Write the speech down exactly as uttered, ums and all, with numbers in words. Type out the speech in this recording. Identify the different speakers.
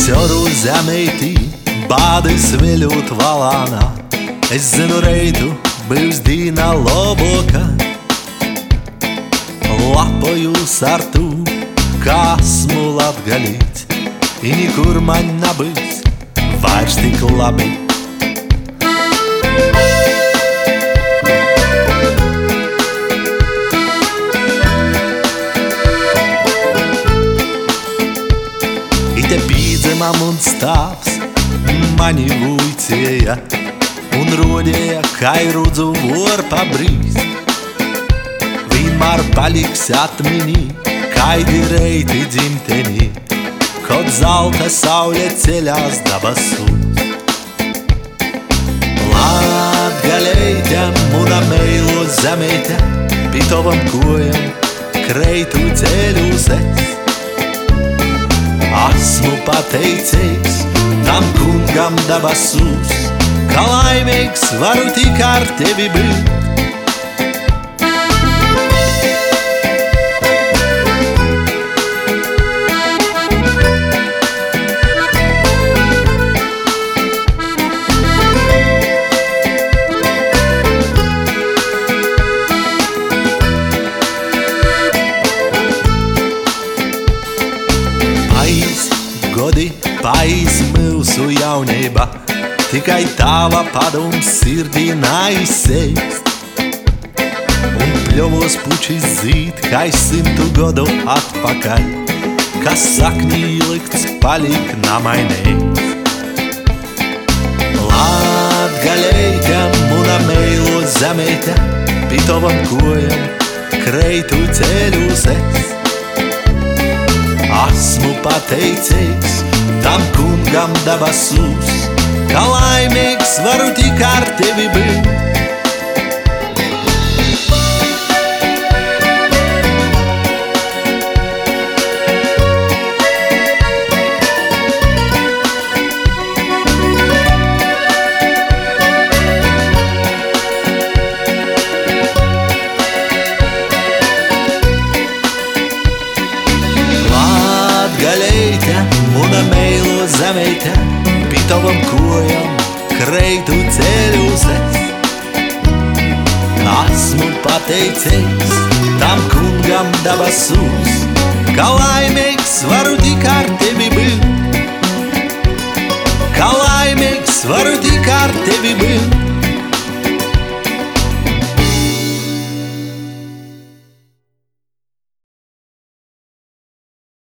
Speaker 1: Ezeru zemeitī bādis viļūt valānā. Es zinu reitu, byvs dīna loboka. Lapojūs ar tū, kā esmu latgalīts, I nikur man nabyks vairs tik labi. Ite pīdzemam un stāvs mani vuicēja un rodēja, kai rudzu vor pabrīz. Vienmēr paliks atminī, kaidi reiti dzimtenī, kod zelta saule ceļās dabasūs. Latgaleite, muna meilo zemeite, pi tovam kojam kreitu ceļus es. Esmu pateicīgs tam kungam dabasūs, ka laimīgs varu tik ar tevi būt. Godi paies mūsu jaunība, tikai tava padoms sirdī neizsēst. Un pļovos pučis zīd, kai simtu godu atpakaļ, kas saknī likts paliek namainēs. Latgaleite, muna meilo zemeite, pi tovam kojam kreitu ceļus es. Esmu pateicīgs tam kungam dabasūs, ka laimīgs varu tik ar tevi būt. Latgaleite, muna meilo zemeite, pi tovam kojam kreitu ceļus es. Esmu pateicīgs tam kungam dabasūs, ka laimīgs varu tik ar tevi būt. Ka laimīgs varu tik ar tevi būt.